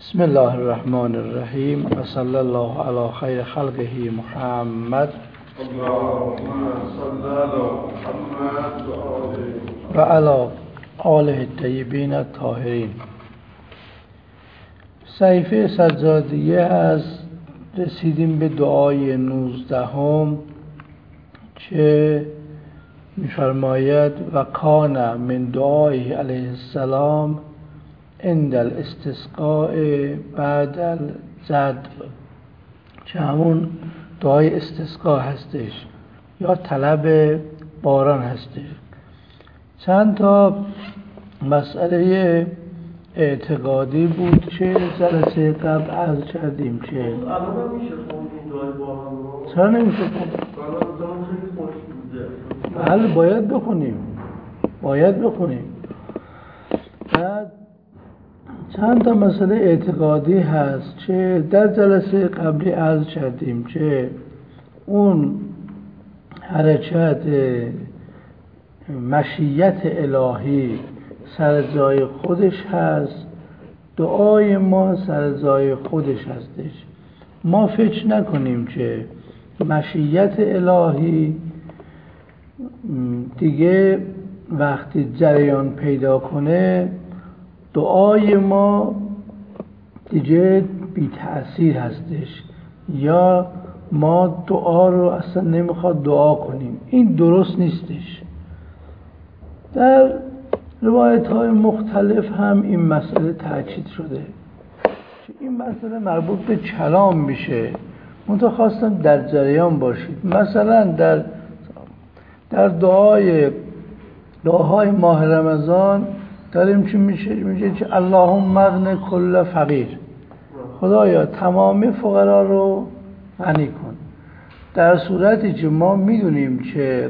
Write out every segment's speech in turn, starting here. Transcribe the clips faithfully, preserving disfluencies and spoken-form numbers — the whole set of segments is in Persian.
بسم الله الرحمن الرحیم و صلی الله علی خیر خلقه محمد و علی آله الطیبین الطاهرین. صحیفه سجادیه از رسیدیم به دعای نوزدهم که می‌فرماید و کان من دعای علیه السلام عند الاستسقاء بعد الجد، که همون دعای استسقا هستش یا طلب باران هستش. چند تا مسئله اعتقادی بود که جلسه قبل عرض کردیم که الان میشه خوندین دعای باران رو؟ چرا نمیشه خوند؟ الان خیلی خوش بوده. بله باید بخونیم باید بخونیم. بعد چند تا مسئله اعتقادی هست که در جلسه قبلی عرض کردیم که اون حرکت مشیت الهی سر جای خودش هست، دعای ما سر جای خودش هستش. ما فکر نکنیم که مشیت الهی دیگه وقتی جریان پیدا کنه دعای ما دیگه بی تأثیر هستش یا ما دعا رو اصلا نمیخواد دعا کنیم. این درست نیستش. در روایت های مختلف هم این مسئله تاکید شده که این مسئله مربوط به کلام میشه، منتها خواستم در جریان باشید. مثلا در در دعای دعاهای ماه رمضان داریم چی میشه میگه که اللهم اغن کل فقیر، خدایا تمام فقرا رو غنی کن. در صورتی که ما میدونیم که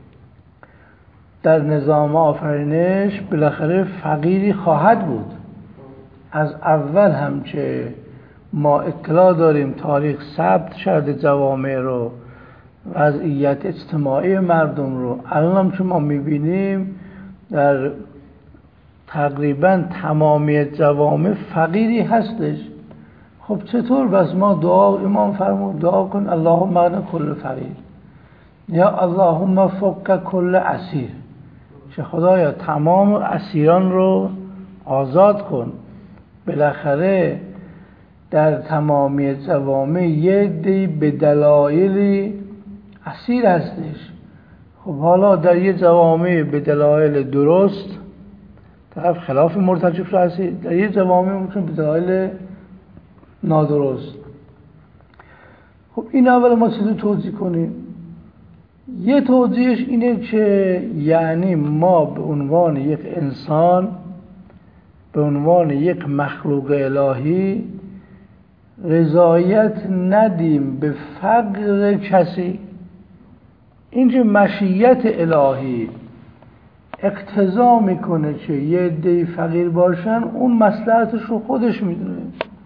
در نظام آفرینش بالاخره فقیری خواهد بود. از اول هم که ما اطلاع داریم تاریخ ثبت شده جوامع رو، وضعیت اجتماعی مردم رو، الان هم که ما میبینیم در تقریبا تمامی جوامع فقیری هستش. خب چطور بس ما دعا امام فرمود دعا کن اللهم اغن کل فقیر یا اللهم فک کل اسیر، که خدایا تمام اسیران رو آزاد کن. بالاخره در تمامی جوامع یه دی به دلایلی اسیر هستش. خب حالا در یه جوامع به دلایل درست طرف خلاف مرتکب شده هستید، در یه جوامع ممکن به دلایل نادرست. خب این اول ما چیزی توضیح کنیم. یه توضیحش اینه که یعنی ما به عنوان یک انسان، به عنوان یک مخلوق الهی رضایت ندیم به فقر کسی. اینجا مشیت الهی اقتضا میکنه که یه عده فقیر باشن، اون مصلحتش رو خودش میدونه،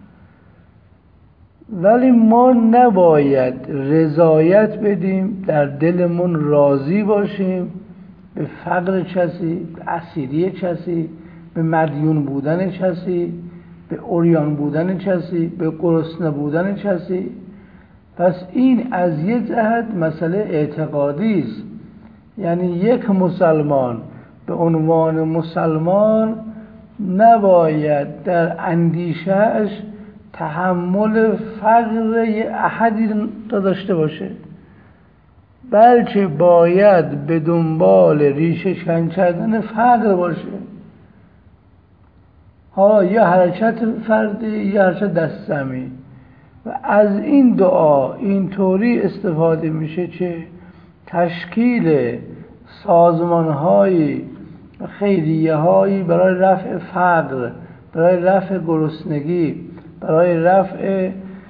ولی ما نباید رضایت بدیم، در دلمون راضی باشیم به فقر کسی، به اسیری کسی، به مدیون بودن کسی، به عریان بودن کسی، به گرسنه بودن کسی. پس این از یه جهت مسئله اعتقادی است. یعنی یک مسلمان به عنوان مسلمان نباید در اندیشه‌اش تحمل فقر یه احدی را داشته باشه، بلکه باید به دنبال ریشه کن کردن فقر باشه. ها یا حرکت فردی یا حرکت دستمی. و از این دعا اینطوری استفاده میشه که تشکیل سازمان‌های و خیریه‌هایی برای رفع فقر، برای رفع گرسنگی، برای رفع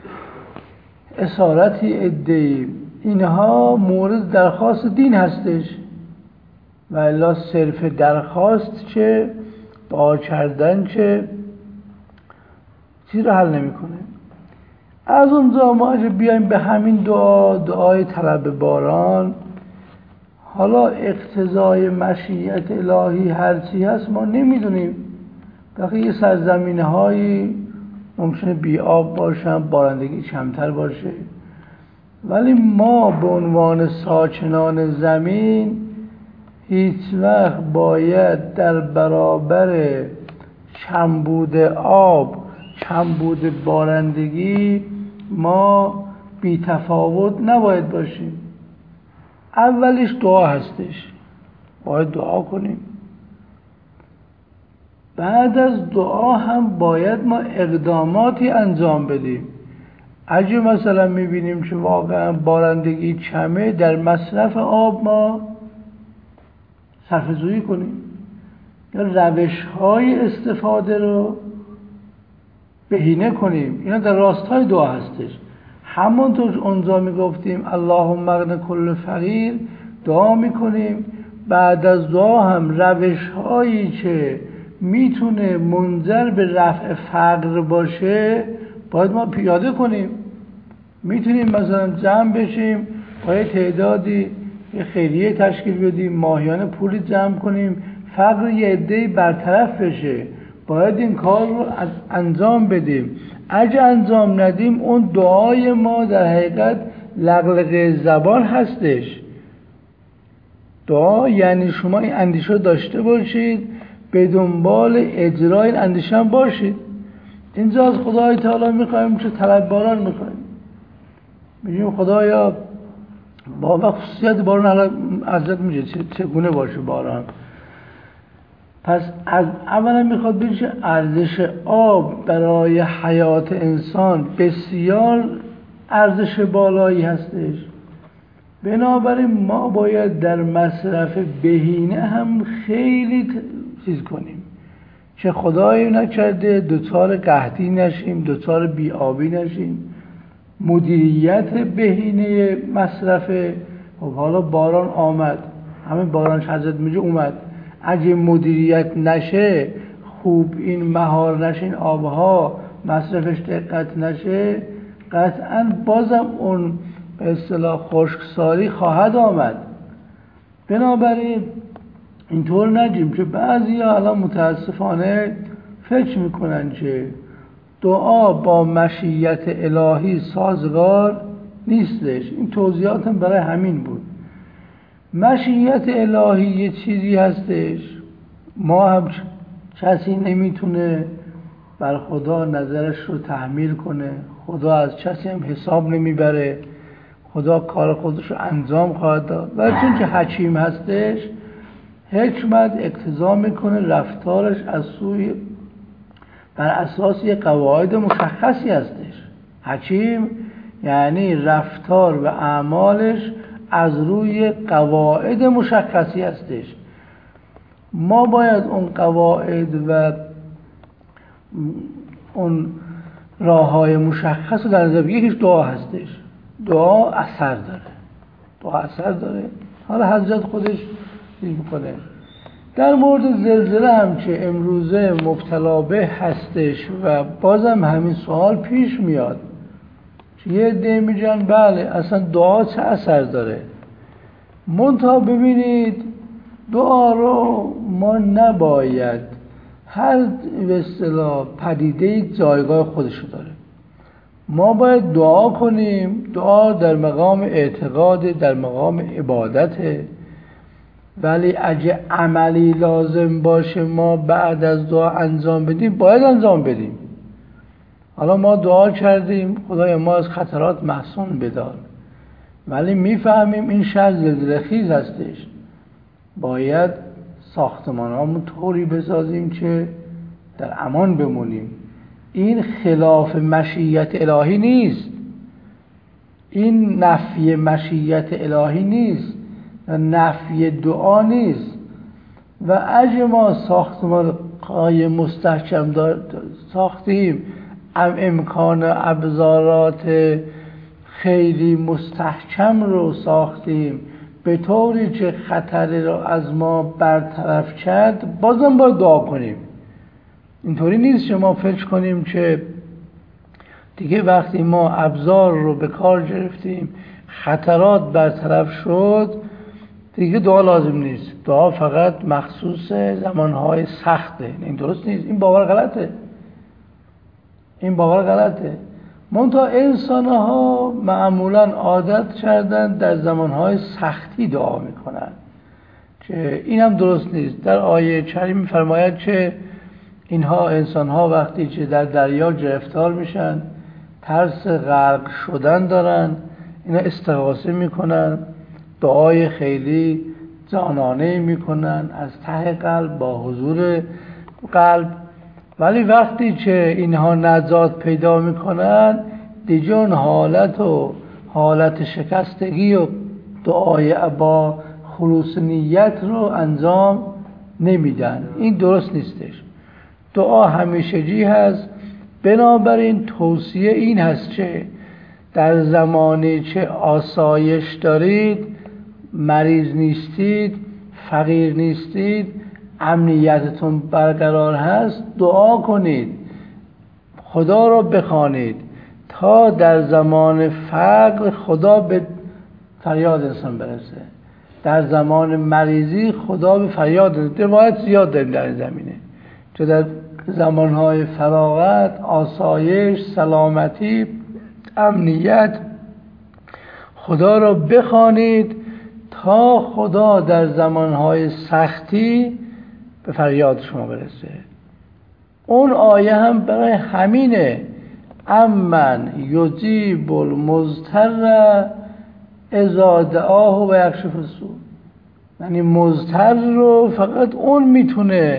اسارتی عده‌ای، اینها مورد درخواست دین هستش. و الا صرف درخواست که دعا کردن که چیز رو حل نمی‌کنه. از اونجا ما اگه بیایم به همین دعا، دعای طلب باران، حالا اقتضای مشیت الهی هرچی هست ما نمیدونیم. بلکه یه سرزمین‌هایی ممکنه بی آب باشن، بارندگی کمتر باشه، ولی ما به عنوان ساکنان زمین هیچ وقت باید در برابر کمبود آب، کمبود بارندگی ما بی تفاوت نباید باشیم. اولش دعا هستش، باید دعا کنیم. بعد از دعا هم باید ما اقداماتی انجام بدیم. اگه مثلا میبینیم که واقعا بارندگی کمه، در مصرف آب ما صرفه‌جویی کنیم یا روش‌های استفاده رو بهینه کنیم. اینا در راستای دعا هستش. همونطور اونجا میگفتیم اللهم اغن کل فقیر، دعا میکنیم. بعد از دعا هم روش‌هایی که میتونه منجر به رفع فقر باشه باید ما پیاده کنیم. میتونیم مثلا جمع بشیم، باید تعدادی یه خیریه تشکیل بدیم، ماهیانه پولی جمع کنیم، فقر یه عده‌ای برطرف بشه. باید این کار رو انجام بدیم. اگه انجام ندیم اون دعای ما در حقیقت لغلقه زبان هستش. دعا یعنی شما این اندیشه داشته باشید، به دنبال اجرای این اندیشه هم باشید. اینجا از خدای تعالی میخوایم که طلب باران میخوایم. میگیم خدایا با خصوصیت باران الان ازت میگه چگونه باشه باران. پس از اولا میخواد بگه که ارزش آب برای حیات انسان بسیار ارزش بالایی هستش. بنابراین ما باید در مصرف بهینه هم خیلی چیز کنیم که خدای نکرده دوچار قحطی نشیم، دوچار بی‌آبی نشیم. مدیریت بهینه مصرف. حالا باران آمد، همین باران حضرت میگه اومد، اگه مدیریت نشه، خوب این مهار نشه، این آبها مصرفش دقت نشه، قطعا بازم اون به اصطلاح خشکسالی خواهد آمد. بنابراین اینطور نگیم که بعضی ها الان متاسفانه فکر میکنن که دعا با مشیت الهی سازگار نیستش. این توضیحاتم برای همین بود. مشیت الهی یه چیزی هستش، ما هم کسی نمیتونه بر خدا نظرش رو تحمیل کنه، خدا از کسی هم حساب نمیبره، خدا کار خودش رو انجام خواهد داد. ولی چون که حکیم هستش، حکمت اقتضا میکنه رفتارش از سوی بر اساس یک قواعد مشخصی هستش. حکیم یعنی رفتار و اعمالش از روی قواعد مشخصی هستش. ما باید اون قواعد و اون راههای مشخص رو در نظر بگیریم. یکیش دعا هستش. دعا اثر داره، دعا اثر داره. حالا حضرت خودش چیز میکنه. در مورد زلزله هم که امروزه مبتلا به هستش و بازم همین سوال پیش میاد، یه عده میگن بله اصلا دعا چه اثر داره. منتها ببینید دعا رو ما نباید، هر به اصطلاح پدیده جایگاه خودشو داره. ما باید دعا کنیم. دعا در مقام اعتقاد، در مقام عبادته، ولی اگه عملی لازم باشه ما بعد از دعا انجام بدیم، باید انجام بدیم. حالا ما دعا کردیم خدای ما از خطرات محصون بدار، ولی میفهمیم این شهر زلزله خیز هستش، باید ساختمانامون طوری بسازیم که در امان بمونیم. این خلاف مشیت الهی نیست، این نفی مشیت الهی نیست، نفی دعا نیست. و اگه ما ساختمان قای مستحکم ساختیم، ام امکان ابزارات خیلی مستحکم رو ساختیم به طوری که خطر رو از ما برطرف کرد، بازم باید دعا کنیم. اینطوری نیست که ما فکر کنیم که دیگه وقتی ما ابزار رو به کار گرفتیم، خطرات برطرف شد، دیگه دعا لازم نیست. دعا فقط مخصوص زمانهای سخته. این درست نیست، این باور غلطه. این باور غلطه. منتها انسان ها معمولا عادت کردن در زمانهای سختی دعا میکنن که این هم درست نیست. در آیه کریم میفرماید که اینها انسان ها وقتی که در دریا گرفتار میشن، ترس غرق شدن دارن، اینا استغاثه میکنن، دعای خیلی جانانه میکنن از ته قلب با حضور قلب. ولی وقتی که اینها نجات پیدا میکنن دیگه اون حالت و حالت شکستگی و دعای با خلوص نیت رو انجام نمیدن. این درست نیستش. دعا همیشگی هست. بنابراین توصیه این هست که در زمانی که آسایش دارید، مریض نیستید، فقیر نیستید، امنیتتون برقرار هست، دعا کنید، خدا رو بخوانید تا در زمان فقر خدا به فریاد انسان برسه، در زمان مریضی خدا به فریاد. روایت زیاد داریم در این زمینه که در زمانهای فراغت، آسایش، سلامتی، امنیت خدا رو بخوانید تا خدا در زمانهای سختی به فریاد شما برسه. اون آیه هم برای همینه. امن یجیب المضطر اذا دعاه و یکشف السوء. یعنی مضطر رو فقط اون میتونه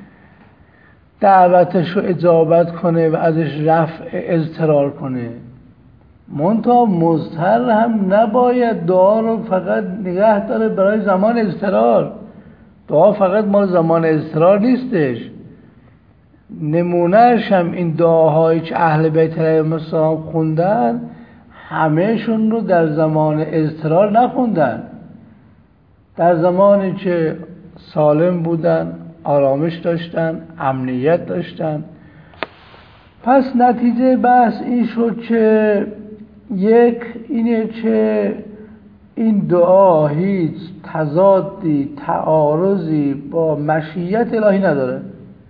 دعوتش رو اجابت کنه و ازش رفع اضطرار کنه. منتها مضطر هم نباید دعا رو فقط نگه داره برای زمان اضطرار. دعا فقط مال زمان اضطرار نیستش. نمونهش هم این دعاهایی که اهل بیت علیهم السلام خوندن، همهشون رو در زمان اضطرار نخوندن. در زمانی که سالم بودن، آرامش داشتن، امنیت داشتن. پس نتیجه بحث این شد که یک اینه که این دعا هیچ تضادی، تعارضی با مشیت الهی نداره.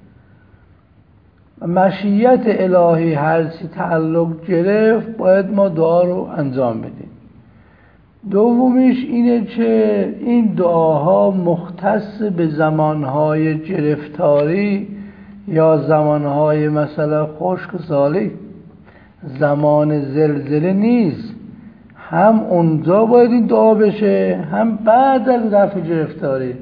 مشیت الهی هرچی تعلق گرفت باید ما دعا رو انجام بدیم. دومیش اینه که این دعاها مختص به زمانهای گرفتاری یا زمانهای مثلا خشک و سالی، زمان زلزله نیست. هم اونجا باید این دعا بشه، هم بعد از رفع گرفتاری.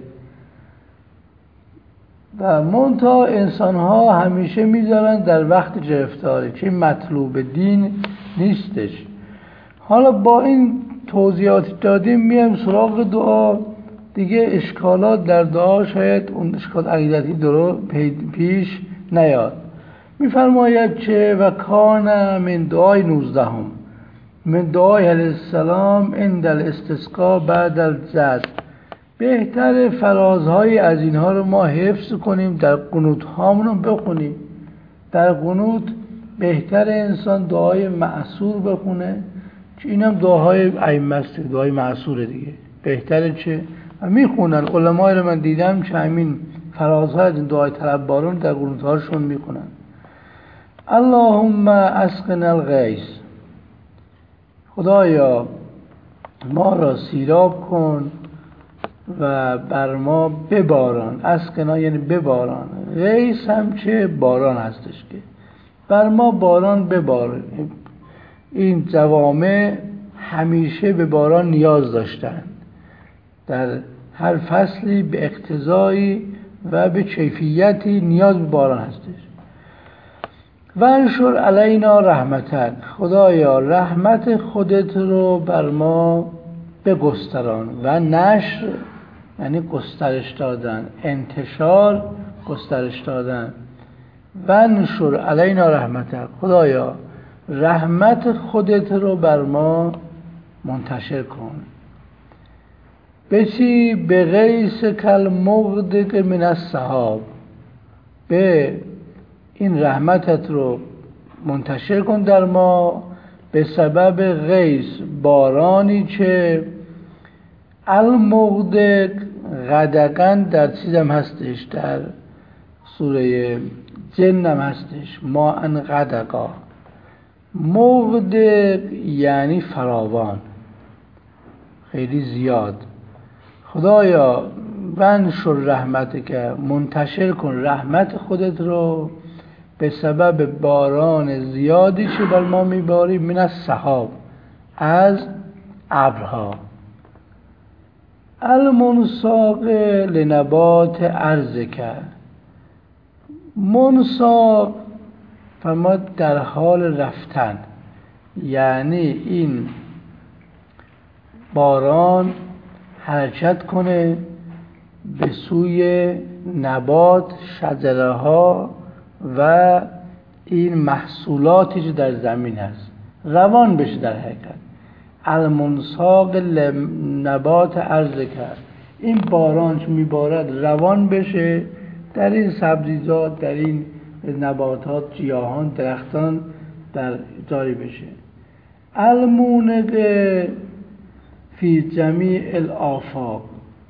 و منتها انسان ها همیشه میذارن در وقت گرفتاری که مطلوب دین نیستش. حالا با این توضیحات دادیم میایم سراغ دعا. دیگه اشکالات در دعا شاید اون اشکال عقیدتی درو پیش نیاد. میفرماید که و کان من دعای نوزدهم من دعای علیه السلام عند الاستسقا بعد الجد. بهتر فرازهای از اینها رو ما حفظ کنیم، در قنوت هامون رو بخونیم. در قنوت بهتر انسان دعای معصور بخونه که اینم دعاهای ائمه است، دعای معصوره دیگه. بهتره چه میخونن علمای رو من دیدم که همین فرازهای از این دعای طلببارون در قنوت هاشون میخونن. اللهم اسقنا الغیث. خدایا ما را سیراب کن و بر ما بباران. اسقنا یعنی بباران. غیث هم چه باران هستش که بر ما باران ببار. این جوامع همیشه به باران نیاز داشتن، در هر فصلی به اقتضایی و به کیفیتی نیاز به باران هستش. و انشر علینا رحمتک. خدایا رحمت خودت رو بر ما بگستران. و نشر یعنی گسترش دادن، انتشار گسترش دادن. و انشر علینا رحمتک. خدایا رحمت خودت رو بر ما منتشر کن. بچی به غیث کل مغدق من السحاب. به این رحمتت رو منتشر کن در ما به سبب غیث، بارانی که المغدق غدقن در چیزم هستش، در سوره جنم هستش. ما ان غدقا، مغدق یعنی فراوان، خیلی زیاد. خدایا ونشر رحمت که منتشر کن رحمت خودت رو به سبب باران زیادی که بر ما میباری، من از سحاب، از ابرها. المنساق لنبات ارضک، منساق فرماد در حال رفتن، یعنی این باران حرکت کنه به سوی نبات، شجره ها و این محصولاتی که در زمین هست، روان بشه در حقیقت. المنساق لنبات ارضک، این باران که میبارد روان بشه در این سبزیجات، در این نباتات، گیاهان، درختان در جاری بشه. المونق فی جمیع الآفاق،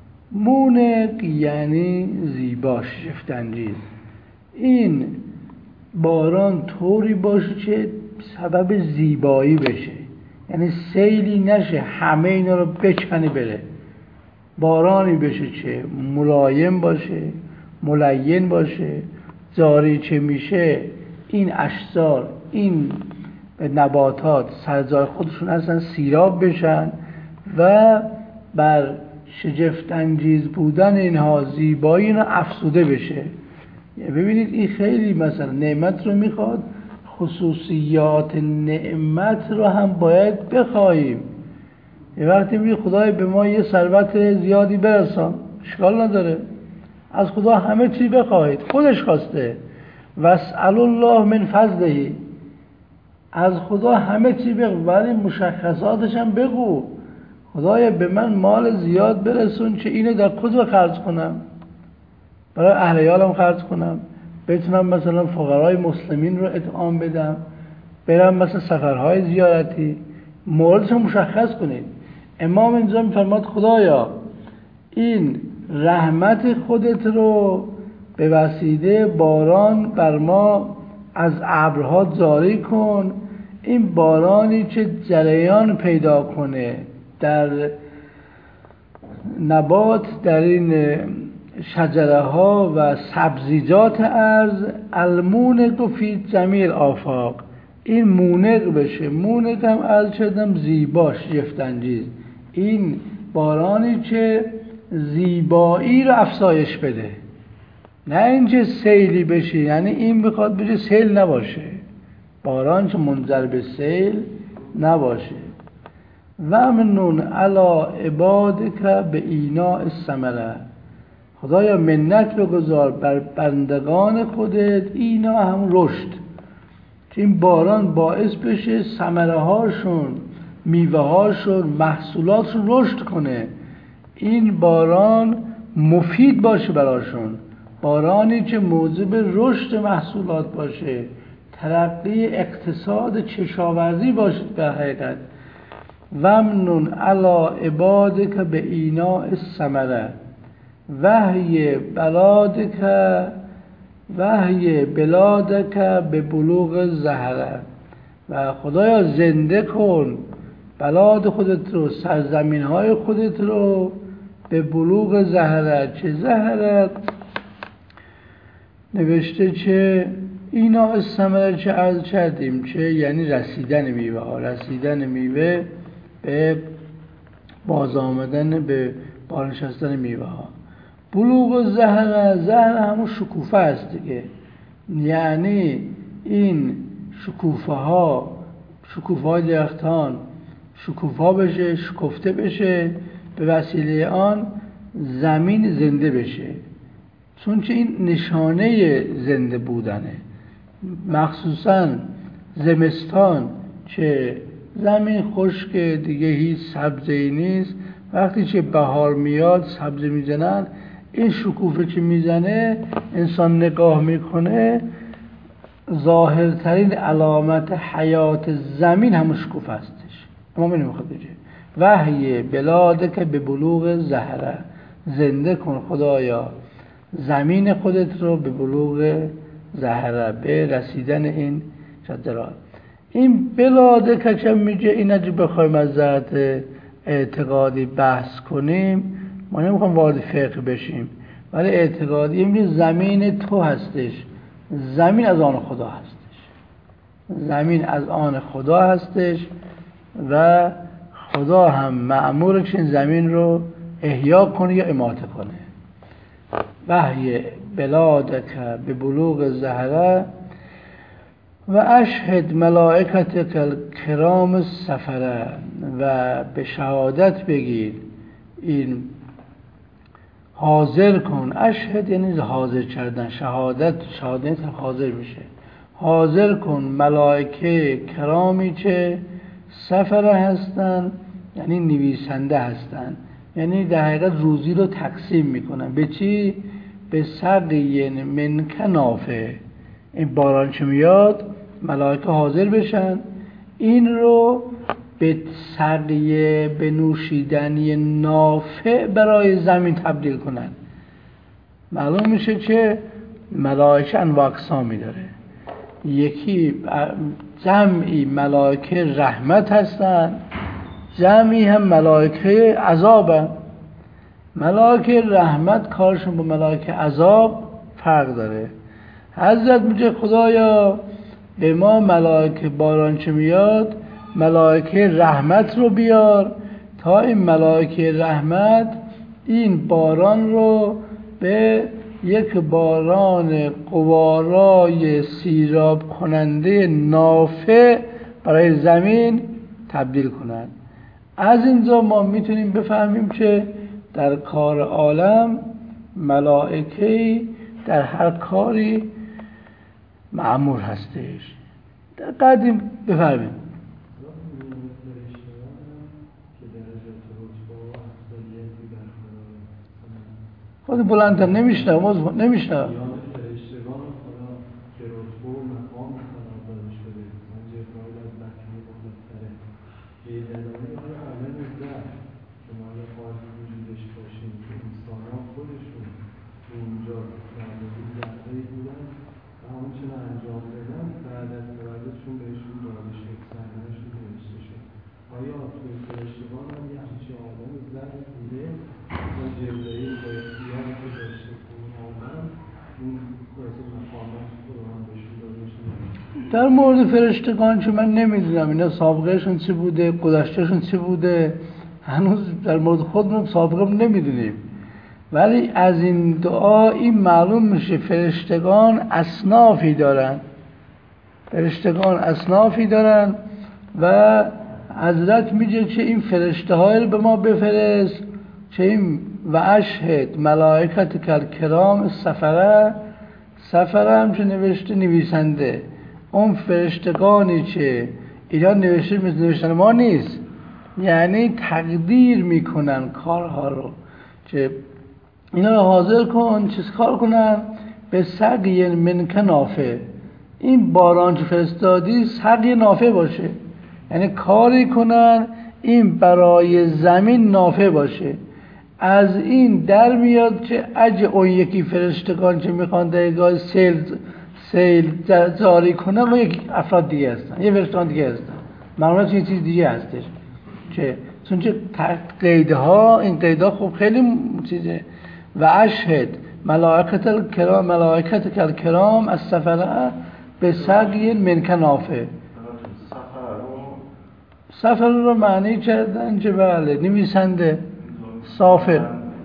مونق یعنی زیبا، شگفت‌انگیز. این باران طوری باشه که سبب زیبایی بشه، یعنی سیلی نشه همه اینا رو بکنه بره. بارانی بشه که ملایم باشه، ملین باشه، جاری چه میشه این اشجار، این نباتات سر جای خودشون هستن، سیراب بشن و بر شگفت انگیز بودن اینها، زیبایی اینا افزوده بشه. ببینید این خیلی مثلا نعمت رو میخواد، خصوصیات نعمت رو هم باید بخواهیم. یه وقتی میگه خدای به ما یه ثروت زیادی برسان، اشکال نداره، از خدا همه چی بخواهید، خودش خواسته. واسأل الله من فضله، از خدا همه چی بگو، ولی مشخصاتش هم بگو. خدایا به من مال زیاد برسون که اینو در کجا خرج کنم، برای اهل عیالم خرج کنم، بتونم مثلا فقرای مسلمین رو اطعام بدم، برم مثلا سفرهای زیارتی، موردش رو مشخص کنید. امام اینجا میفرماد خدایا این رحمت خودت رو به وسیله باران بر ما از ابرها جاری کن. این بارانی که جریان پیدا کنه در نبات، در این شجره ها و سبزیجات ارض، المونق فی جمیع آفاق، این مونق بشه. مونق هم از شدم زیبا، شگفت‌انگیز، این بارانی که زیبایی رو افزایش بده، نه اینکه سیلی بشه، یعنی این بخواد بشه سیل نباشه، باران که منجر به سیل نباشه. و امنون علی عبادک به ایناء الثمره، خدایا منت بگذار بر بندگان خودت، اینا هم رشد، که این باران باعث بشه ثمره هاشون، میوه هاشون، محصولاتشون رشد کنه، این باران مفید باشه براشون، بارانی که موجب رشد محصولات باشه، ترقی اقتصاد کشاورزی باشه در حقیقت. ومنون علی عبادک به ایناء الثمره وحی بلادک وحی بلادک به بلوغ زهره، و خدایا زنده کن بلاد خودت رو، سرزمین های خودت رو به بلوغ زهره. چه زهره؟ نوشته چه اینا الثمره، چه عرض کردیم، چه یعنی رسیدن میوه ها، رسیدن میوه به باز آمدن، به بارنشستن میوه ها. بلوغ زهره، زهره همون شکوفه است دیگه، یعنی این شکوفه ها، شکوفه های درختان شکوفه ها بشه، شکفته بشه، به وسیله آن زمین زنده بشه، چون که این نشانه زنده بودنه. مخصوصا زمستان که زمین خشک دیگه، هیچ سبزی نیست، وقتی که بهار میاد سبزی میزنن، این شکوفه که میزنه انسان نگاه میکنه، ظاهرترین علامت حیات زمین همون شکوفه هستش. اما اینو میخواد بگه وحی بلادک به بلوغ زهره، زنده کن خدایا زمین خودت رو به بلوغ زهره به رسیدن این شجرات. این بلاده کچم میگه این اگه بخوایم از جهت اعتقادی بحث کنیم، ما نمیخوام وارد فقه بشیم، ولی اعتقادی میگه زمین تو هستش، زمین از آن خدا هستش، زمین از آن خدا هستش و خدا هم مأموره که این زمین رو احیا کنه یا اماته کنه. وحی بلادک به بلوغ زهره و اشهد ملائکتک الکرام سفره، و به شهادت بگیر، این حاضر کن، اشهد یعنی حاضر کردن، شهادت شهادت حاضر میشه، حاضر کن ملائکه کرامی که سفره هستن، یعنی نویسنده هستن، یعنی در حقیقت روزی رو تقسیم میکنن. به چی؟ به سقی من کنافه، این باران که میاد ملائکه حاضر بشن، این رو به سقی به نوشیدنی نافع برای زمین تبدیل کنن. معلوم میشه که ملائکه انواع اقسامی داره، یکی جمعی ملائکه رحمت هستن، جمعی هم ملائکه عذابن. ملائکه رحمت کارشون با ملائکه عذاب فرق داره. حضرت میگه خدایا به ما ملائکه باران چه میاد ملائکه رحمت رو بیار تا این ملائکه رحمت این باران رو به یک باران قوارای سیراب کننده نافع برای زمین تبدیل کنند. از اینجا ما میتونیم بفهمیم که در کار عالم ملائکه در هر کاری مأمور هستش. در قدیم بفهمیم خود بلندتر نمیشنه نمیشنه در مورد فرشتگان که من نمیدونم اینا سابقهشون چی بوده، گذشتهشون چی بوده، هنوز در مورد خودمون سابقه نمیدونیم، ولی از این دعا این معلوم میشه فرشتگان اصنافی دارن، فرشتگان اصنافی دارن و حضرت میگه که این فرشته های رو به ما بفرست که این و اشهد ملائکت کرام سفره، سفره هم چه نوشته نویسنده، اون فرشتگانی که اینا نوشته مثل نوشتن ما نیست، یعنی تقدیر میکنن کارها رو که اینا رو حاضر کن چیز کار کنن به سقی من کنافه، این باران که فرستادی سقی نافع باشه، یعنی کاری کنن این برای زمین نافع باشه. از این در میاد که اگه اون یکی فرشتگان که میخوان درگاه سیل سیل جاری کنن ما یک افراد دیگه هستن، یه فرشتگان دیگه هستن، معلومه یه چیز دیگه هستش که چون که قیدها این قیدها خب خیلی چیزه. و اشهد ملائکت الکرام ملائکت الکرام از سفره به سقی من کنافه، سفر رو معنی کردن که بله نویسنده سافر،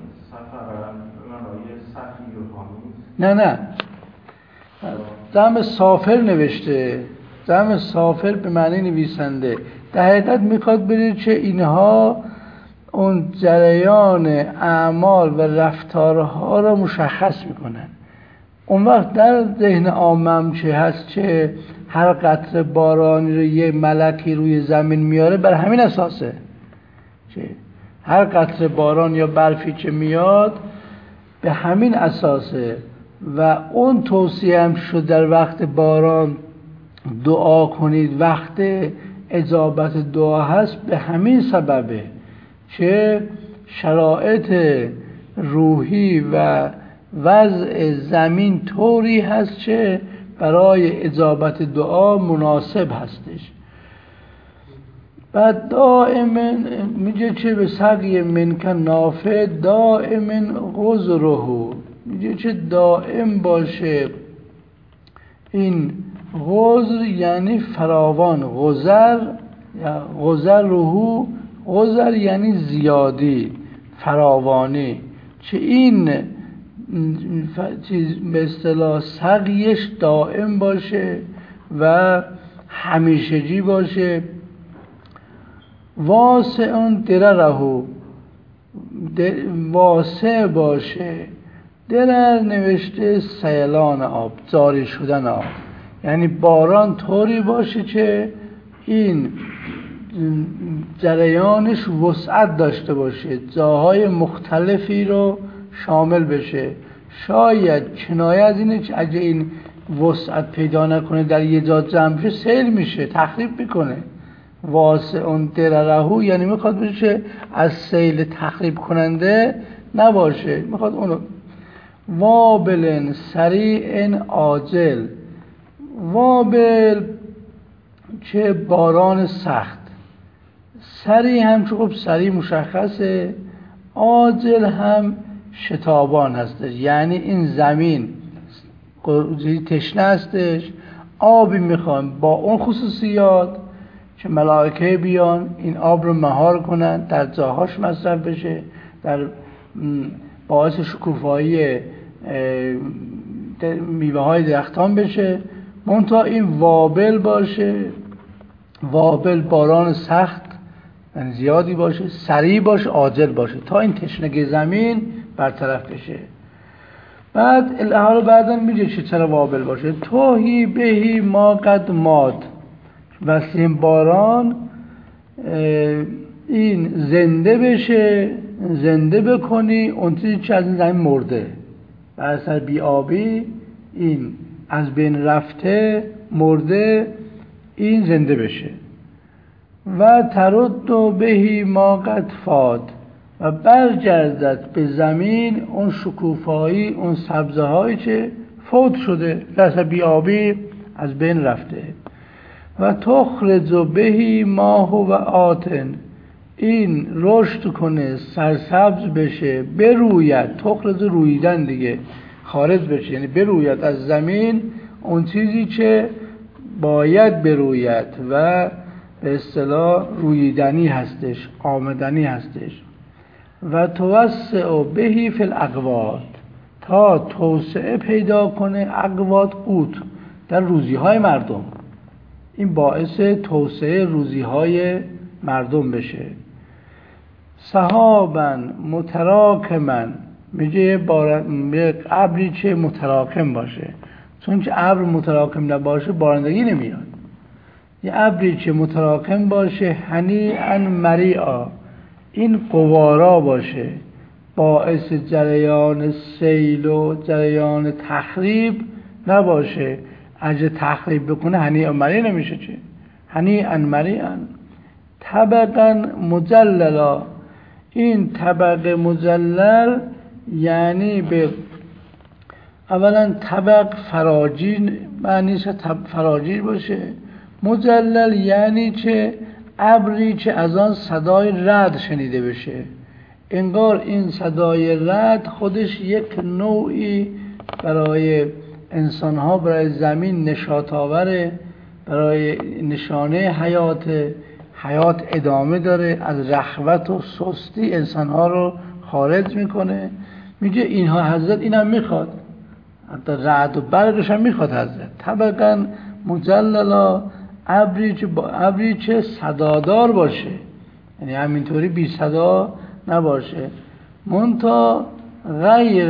نه نه جمع سافر نوشته، جمع سافر به معنی نویسنده، در حقیقت میخواد بگه که اینها اون جریان اعمال و رفتارها رو مشخص میکنن. اون وقت در ذهن عامم چه هست که هر قطره بارانی رو یه ملکی روی زمین میاره، بر همین اساسه که هر قطره باران یا برفی که میاد به همین اساسه و اون توصیه هم شد در وقت باران دعا کنید، وقت اجابت دعا هست به همین سببه که شرایط روحی و وضع زمین طوری هست که برای اجابت دعا مناسب هستش. بعد دائما میگه چه به سقی منکن نافع دائما غزره، میگه چه دائم باشه این غزر یعنی فراوان، غزر یا غزر روحو، غزر یعنی زیادی، فراوانی، چه این چیز به اصطلاح سقیش دائم باشه و همیشگی باشه. واسع دررهو، واسع باشه. درر نوشته سیلان آب، جاری شدن آب، یعنی باران طوری باشه که این جریانش وسعت داشته باشه، جاهای مختلفی رو شامل بشه. شاید کنایه از اینه که اگه این وسعت پیدا نکنه در یه جا جمع بشه سیل میشه، تخریب میکنه. واسع دررهو یعنی میخواد بشه از سیل تخریب کننده نباشه، میخواد اونو. وابل سریع عاجل، وابل چه باران سخت، سریع هم چه خب سریع مشخصه، عاجل هم شتابان هستش، یعنی این زمین تشنه هستش، آبی میخوان با اون خصوصیات که ملائکه بیان این آب رو مهار کنن، در جاهاش مصرف بشه، در باعث شکوفایی میوه های درختان بشه. منتها این وابل باشه، وابل باران سخت یعنی زیادی باشه، سریع باشه، عاجل باشه تا این تشنگی زمین برطرف بشه. بعد الحال بعدن میگه چه چرا وابل باشه. توهی بهی ما قد ماد، وسیم باران این زنده بشه، زنده بکنی اون چیزی که از این زمین مرده، بر اثر بی‌آبی این از بین رفته مرده این زنده بشه. و ترد بهی ما قد فاد، و برگردد به زمین اون شکوفایی، اون سبزه هایی که فوت شده، در اثر بی‌آبی از بین رفته. و تخرج بهی ما هو آتن، این رشد کنه، سرسبز بشه، بروید، تخرج رویدن دیگه، خارج بشه یعنی بروید از زمین اون چیزی که باید بروید و به اصطلاح رویدنی هستش، آمدنی هستش. و توسع بهی فی الاقوات، تا توسعه پیدا کنه، اقوات قوت، در روزی های مردم، این باعث توسعه روزی های مردم بشه. سحابا متراکما، میگه ابری چه متراکم باشه، چون که ابر متراکم نباشه بارندگی نمیاد. یه ابری چه متراکم باشه، هنیئا مریعا، این قوارا باشه، باعث جریان سیل و جریان تخریب نباشه. اگه تخریب بکنه هنیئا مریع نمیشه، چه هنیئا مریعا. طبقا مجللا، این طبق مجلل یعنی به اولا طبق فراجین معنیش فراجین باشه، مجلل یعنی چه ابری که از آن صدای رعد شنیده بشه، انگار این صدای رعد خودش یک نوعی برای انسانها، برای زمین نشاط آوره، برای نشانه حیات، حیات ادامه داره، از رخوت و سستی انسانها رو خارج میکنه. میگه اینها حضرت اینم میخواد، حتی رعد و برقش هم میخواد حضرت. طبقا مجللا، ابری چه ابری چه صدادار باشه، یعنی همینطوری بی صدا نباشه. منتها غیر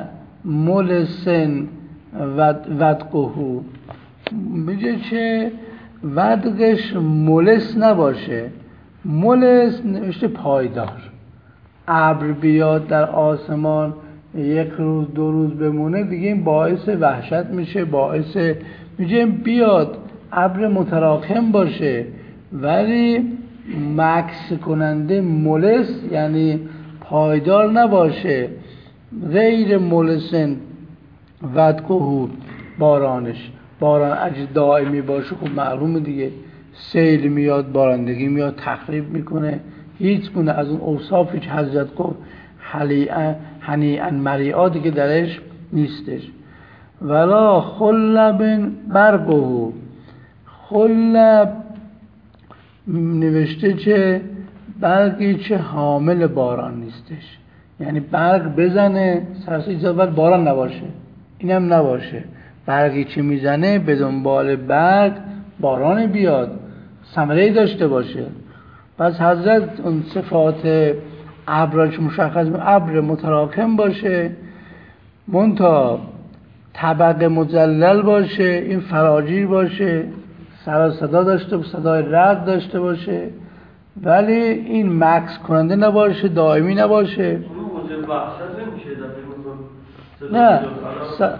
ملسن ودقهو، میگه که ودقش ملس نباشه. ملس نوشته پایدار، ابر بیاد در آسمان یک روز دو روز بمونه دیگه این باعث وحشت میشه، باعث میگه بیاد ابر متراکم باشه ولی مکث کننده، ملس یعنی پایدار نباشه. غیر ملسن ودقهو بارانش، باران اگه دائمی باشه خب معلومه دیگه، سیل میاد، بارندگی میاد، تخریب میکنه. هیچ گونه از اون اوصافی که حضرت گفت هنیئا مریعا دیگه درش نیستش. ولا خلب برگه، خلب نوشته چه برگی چه حامل باران نیستش، یعنی برگ بزنه سرسوی اول باران نباشه، اینم نباشه. برگی چه میزنه به دنبال برگ باران بیاد، ثمره‌ای داشته باشه. پس حضرت اون صفات ابر که مشخص ابر متراکم باشه، منتها طبقه مجلل باشه، این فراجیر باشه، سر صدا داشته باشه، صدای رعد داشته باشه، ولی این مکس کننده نباشه، دائمی نباشه. اون موجب وحشت نمیشه دفعه نه س...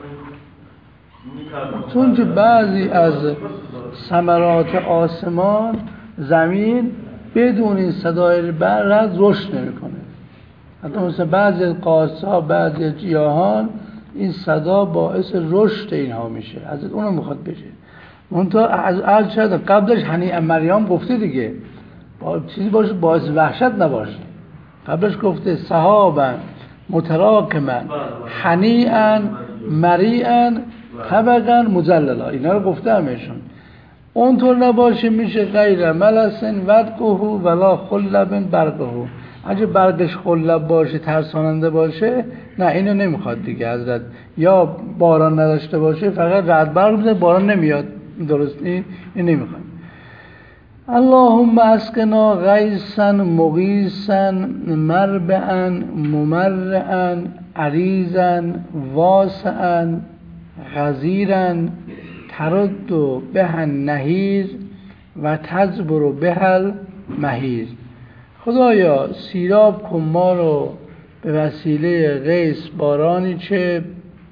چون که بعضی از ثمرات آسمان زمین بدون این صدای رعد رشد نمیکنه. حتی مثلا بعضی از قارچ‌ها، بعضی از گیاهان این صدا باعث رشد اینها میشه، از اونو میخواد بشه. منتها از از شاید قبلش هنیئا مریام گفته دیگه، با چیزی باشه باعث وحشت نباشه. قبلش گفته سحابا متراکما هنیئا مریعا طبقا مجللا، اینا رو گفته همشون. اونطور نباشه میشه غیر ملسن ودقه ولا خلب برقه. اگه برگش خلب باشه، ترساننده باشه، نه اینو نمیخواد دیگه حضرت. یا باران نداشته باشه، فقط رعد برق میزنه باران نمیاد، درست نیست، این نمیخواد. اللهم اسقنا غیثا مغیثا مربعا ممرعا عریضا واسعا غزیرا ترد به النهیر و تجبر به المهیر. خدایا سیراب کن ما رو به وسیله غیث، بارانی چه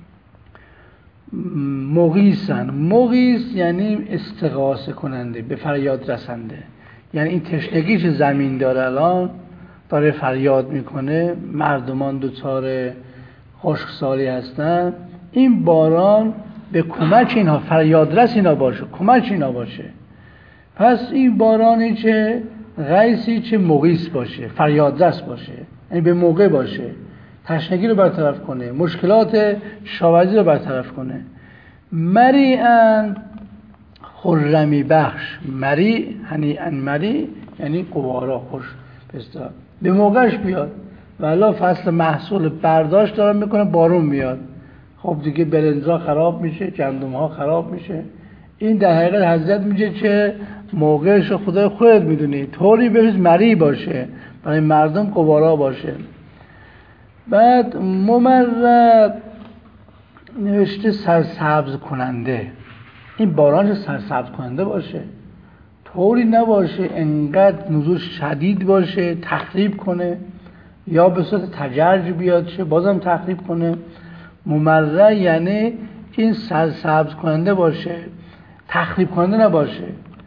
مغیثن. مغیث یعنی استغاثه کننده، به فریاد رسنده. یعنی این تشنگی که زمین داره الان داره فریاد میکنه، مردمان دوچار خشکسالی هستن، این باران به کمک اینها، فریاد رس اینا باشه، کمک اینا باشه. پس این بارانی چه غیثی چه مغیث باشه، فریاد رس باشه، یعنی به موقع باشه، تشنگی رو برطرف کنه، مشکلات شاورزی رو برطرف کنه. مریعاً خرمی بخش، مریع هنیئاً مریع یعنی قوارا، خوش بسیار به موقعش بیاد. والا فصل محصول برداشت دارن میکنه، بارون میاد، خب دیگه برنزا خراب میشه، گندم ها خراب میشه. این در حقیقت حضرت میگه که موقعش خدای خودت میدونی، طوری بهش مریع باشه برای مردم قوارا باشه. بعد ممرد نوشته سرسبز کننده، این باران سرسبز کننده باشه، طوری نباشه انقدر نزول شدید باشه تخریب کنه، یا به صورت تجرج بیاد چه بازم تخریب کنه. ممرد یعنی این سرسبز کننده باشه، تخریب کننده نباشه.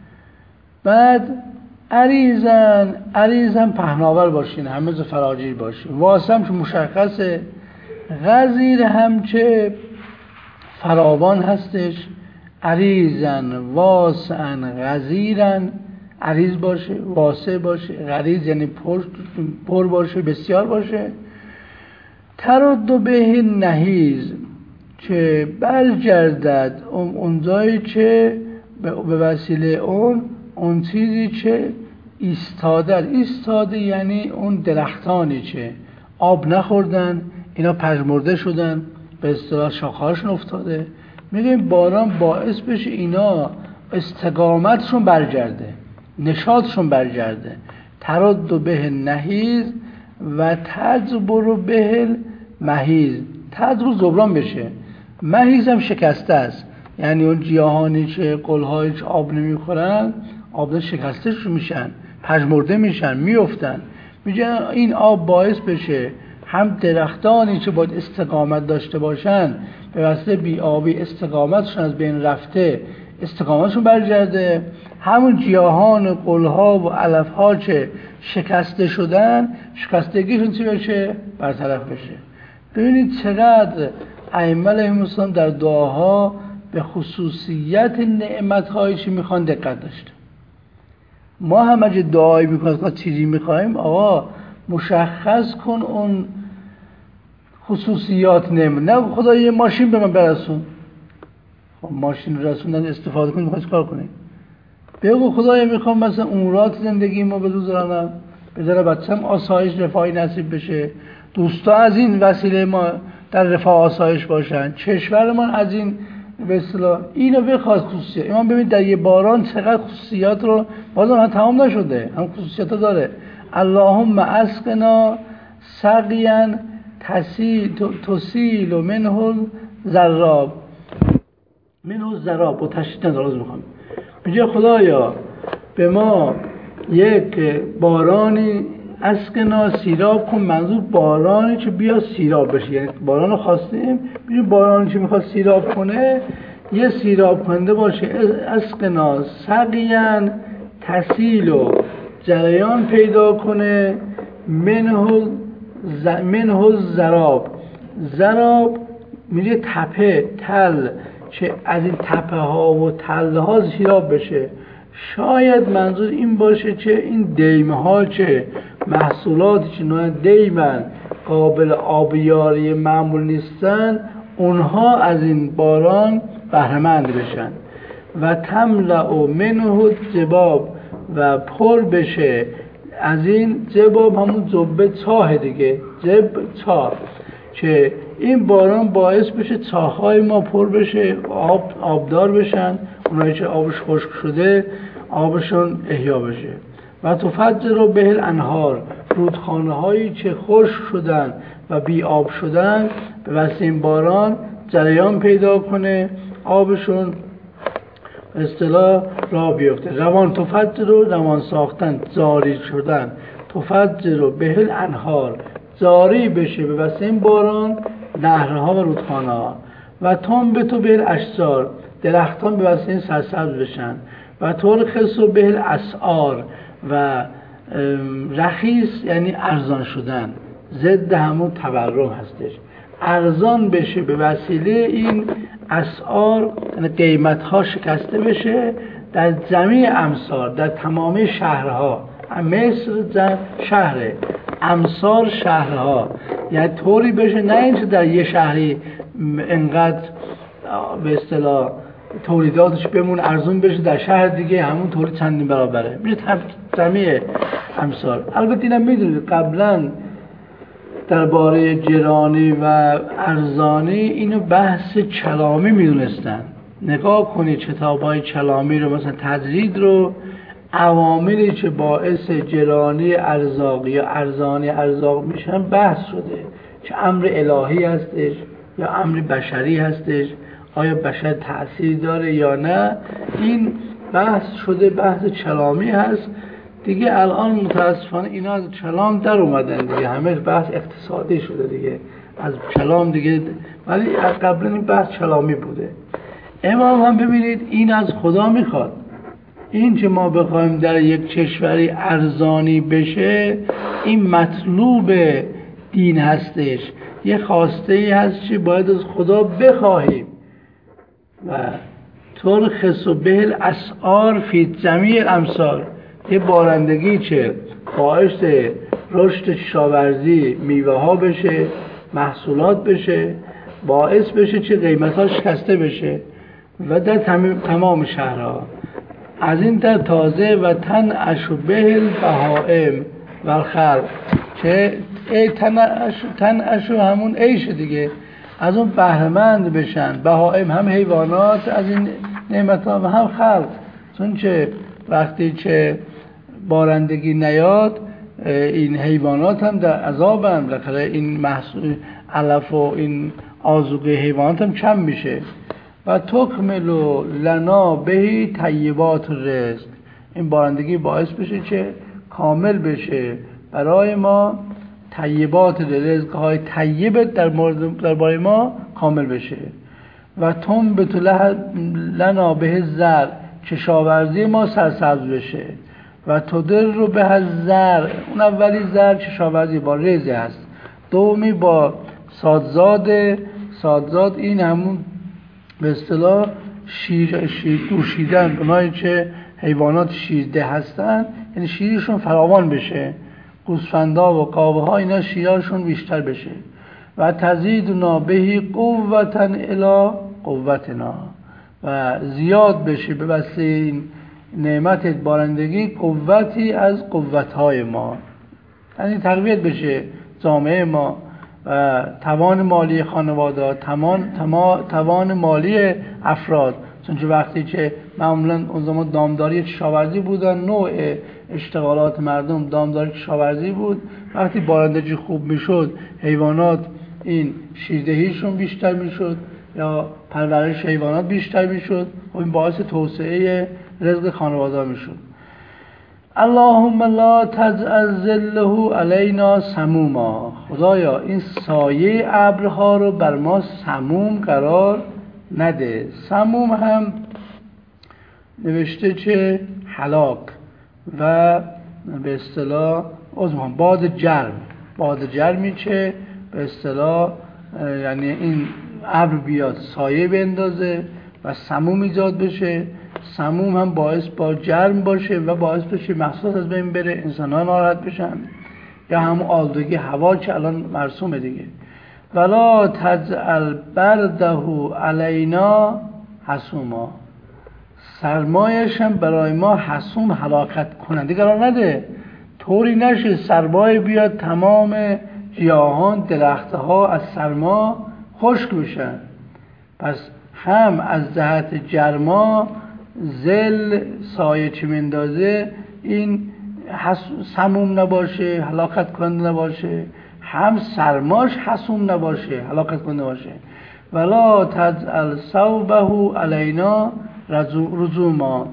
بعد عریضن، عریضن پهناور باشین، همه ز فراجیر باشین. واسم که مشخصه. غزیر هم چه فراوان هستش. عریضن واسعن غزیرن، عریض باشه، واسع باشه، غریض یعنی پر, پر باشه، بسیار باشه. ترد به نهیز که برگردد اون اونجایی که به وسیله اون اون چیزی که ایستاده، ایستاده یعنی اون درختانی که آب نخوردن، اینا پژمرده شدن، به اصطلاح شاخه‌هاشون افتاده. میگیم باران باعث بشه اینا استقامتشون برگرده، نشاطشون برگرده. ترد به نهیز و تجبر به المهیز، تجبر جبران بشه، مهیز هم شکسته است، یعنی اون گیاهانی که قلهایی که آب نمیخورن، آب شکسته میشن، پژمرده میشن، میافتن. میگن این آب باعث بشه هم درختانی که باید استقامت داشته باشن به واسطه بی‌آبی استقامتشون از بین رفته، استقامتشون برگرده، همون گیاهان و قلها و علفها که شکسته شدن، شکستگیشون چی بشه؟ برطرف بشه. ببینید چقدر ائمه علیهم السلام در دعاها به خصوصیت نعمت‌هایی چی میخوان دقت داشته. ما هم اگه دعایی میکنیم که چیزی میخوایم، آقا مشخص کن اون خصوصیات نعمت. نه خدا یه ماشین به من برسون، خب ماشین رسوندن استفاده کنیم، میخوای کار کنیم. بگو خدایا میخوام مثلا امورات زندگی ما بزرگم، بذاره بچه‌م آسایش رفاهی نصیب بشه، دوستا از این وسیله ما در رفاه آسایش باشن، کشورمان از این به اصطلاح اینو بخواد خصوصیات. ایمان ببینید در یه باران چقدر خصوصیات رو بازم هم تمام نشده، هم خصوصیات داره. اللهم اسقنا سقیا تسیل و منه الزراب منه الزراب با تشدید ندارز میخوام میگه خدایا به ما یک بارانی اسقنا سیراب کن، منظور بارانی که بیا سیراب بشه، یعنی باران رو خواستیم میگه بارانی که میخواد سیراب کنه یه سیراب کننده باشه. اسقنا سقیا تسیل و جریان پیدا کنه منه ز... منه الزراب. زراب میگه تپه تل، چه از این تپه ها و تل ها سیراب بشه. شاید منظور این باشه که این دیمه ها چه محصولاتی که نوع دیمن قابل آبیاری معمول نیستن، اونها از این باران بهره‌مند بشن. و تملأ منه جباب، و پر بشه از این جباب، همون جبه چاه دیگه، جب چاه، که این باران باعث بشه چاه‌های ما پر بشه، آب آبدار بشن، اونایی که آبش خشک شده آبشون احیا بشه. و تفجر به الانهار، رودخانه هایی که خشک شدن و بی آب شدن به واسطه این باران جریان پیدا کنه، آبشون به اصطلاح راه بیفته. روان تفجر رو روان ساختن، جاری شدن. تفجر رو به الانهار، جاری بشه به واسطه این باران نهرها و رودخانه ها. و تنبت به الاشجار، درختان به واسطه این سرسبز بشن. و ترخص به الاسعار، و رخیص یعنی ارزان شدن، ضد همون تورم هستش، ارزان بشه به وسیله این اسعار، یعنی قیمت ها شکسته بشه در جمعی امصار، در تمامی شهرها. مصر شهره، امصار شهرها، یعنی طوری بشه نه اینکه در یه شهری انقدر به اصطلاح تولیداتش بمون ارزون بشه، در شهر دیگه همون تولید چندین برابره میشه جمعی امصار. البته اینم میدونید قبلا درباره گرانی و ارزانی اینو بحث کلامی میدونستن. نگاه کنید کتاب‌های کلامی رو، مثلا تجرید رو، عواملی که باعث گرانی ارزاق یا ارزانی ارزاق میشن بحث شده، که امر الهی هستش یا امر بشری هستش، آیا بشر تأثیر داره یا نه. این بحث شده، بحث کلامی هست دیگه. الان متاسفانه اینا از کلام در اومدن دیگه، همه بحث اقتصادی شده دیگه، از کلام دیگه، ولی از قبل این بحث کلامی بوده. امام هم ببینید این از خدا میخواد، این که ما بخوایم در یک کشوری ارزانی بشه، این مطلوب دین هستش، یه خواسته ای هست که باید از خدا بخواهیم. و ترخص به الاسعار فی جمیع الامصار، یه بارندگی که باعث رشد کشاورزی میوه ها بشه، محصولات بشه، باعث بشه که قیمت ها شکسته بشه و در تمام شهرها. از این در تازه و تنعش به البهائم و الخلق، که ای تنعش تنعش همون عیش دیگه، از اون بهره‌مند بشن بهائم، هم حیوانات از این نعمت ها و هم خلق. چون که وقتی که بارندگی نیاد این حیوانات هم در عذابن، بالاخره این محصول علف و این آذوقه حیوانات هم کم میشه. و تکمل لنا به طیبات رزق، این بارندگی باعث بشه که کامل بشه برای ما طیبات رزق های طیب در مورد درباره ما کامل بشه. و تنبت لنا به زرع، کشاورزی ما سرسبز بشه. و تدر رو به زرع، اون اولی زرع کشاورزی با رزق هست، دومی با سادزاد. سادزاد این همون به اصطلاح شیر شیر دوشیدن، اونایی که حیوانات شیرده هستن یعنی شیرشون فراوان بشه، گوسفندا و قاوه ها اینا شیرشون بیشتر بشه. و تزیدنا بهی قوتا الی قوتنا، و زیاد بشه به واسطه این نعمت بارندگی قوتی از قوتهای ما، یعنی تقویت بشه جامعه ما و توان مالی خانواده، توان توان مالی افراد. چون وقتی که معمولا اون زمان دامداری کشاورزی بودن، نوع اشتغالات مردم دامداری کشاورزی بود، وقتی بارندگی خوب میشد حیوانات این شیردهیشون بیشتر میشد یا پرورش حیوانات بیشتر میشد و این باعث توسعه رزق خانواده میشد. اللهم لا تجعل ظله علینا سموما، خدایا این سایه ابرها رو بر ما سموم قرار نده. سموم هم نوشته که هلاک و به اصطلاح عذرخواهم باد جرم، باد جرمی که به اصطلاح یعنی این ابر بیاد سایه بندازه و سموم ایجاد بشه. سموم هم باعث با جرم باشه و باعث بشه محصولات از بین بره، انسان‌ها ناراحت بشن، یا همون آلودگی هوا که الان مرسومه دیگه. ولا تجعل برده علینا حسوما، سرمایش هم برای ما حسوم هلاکت کننده قرار نده. طوری نشه سرمایه بیاد تمام گیاهان درختها از سرما خشک بشن. پس هم از جهت جرما زل سایه چی مندازه این سموم نباشه، هلاکت کننده نباشه، هم سرماش حسوم نباشه، هلاکت کننده باشه. ولا تجعل صوبه علینا رزوما،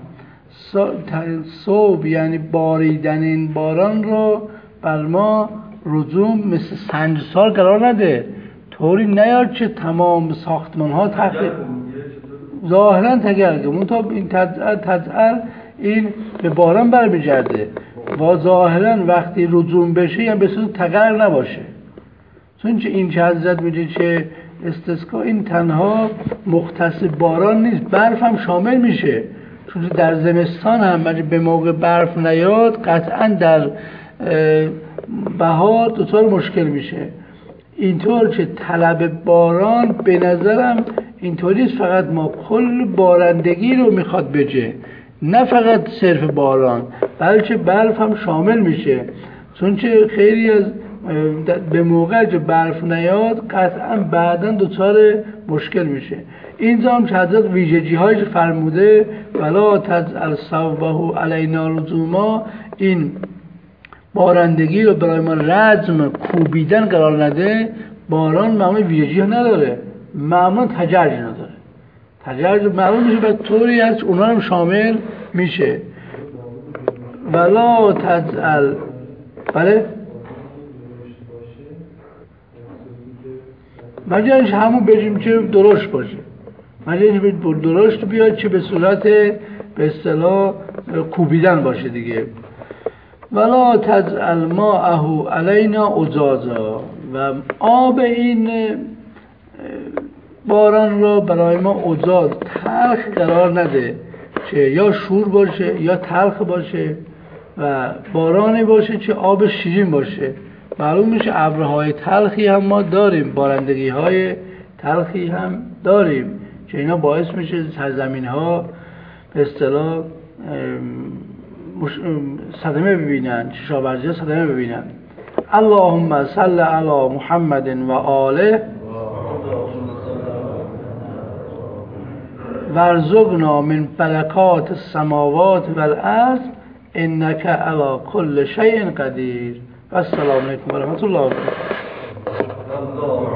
صوب یعنی باریدن این باران رو بر ما رزوم مثل سنجسار قرار نده. طوری نیار که تمام ساختمان ها تخریب ظاهرا تگرگه منطقه این تجعل این به باران برمیگرده و ظاهرا وقتی رزوم بشه یعنی به صورت تغییر نباشه. چون که این که حضرت میگه که استسقا این تنها مختص باران نیست، برف هم شامل میشه. چون در زمستان هم اگه به موقع برف نیاد قطعا در بهار دوچار مشکل میشه. اینطور که طلب باران به نظرم اینطوریست فقط ما کل بارندگی رو میخواد بجه، نه فقط صرف باران بلکه برف هم شامل میشه. چون که خیلی از به موقع که برف نیاد قطعا بعداً دوچار مشکل میشه. اینجا هم که حضرت ویژگی هایش فرموده ولا تجعل صوبه علینا رزوما، این بارندگی رو برای ما رجم کوبیدن قرار نده. باران معمولا ویژگی ها نداره، معمولا تجرج نداره، تجرج معمولا میشه به طوری هست اونا هم شامل میشه. ولا تجعل بله مجرش همون بجیم که درشت باشه، مجرش درشت بیاد که به صورت به اصطلاح کوبیدن باشه دیگه. ولا تجعل ماءه علینا اجاجا، و آب این باران رو برای ما اجاج تلخ قرار نده که یا شور باشه یا تلخ باشه، و بارانی باشه که آب شیرین باشه. معلوم میشه ابرهای تلخی هم ما داریم، بارندگی های تلخی هم داریم که اینا باعث میشه سرزمین ها به اصطلاح صدمه ببینن، کشاورزی ها صدمه ببینن. اللهم صل علی محمد و آله وارزقنا من برکات السماوات والارض انک علی کل شیء قدیر. و السلام علیکم و رحمت الله و برکاته.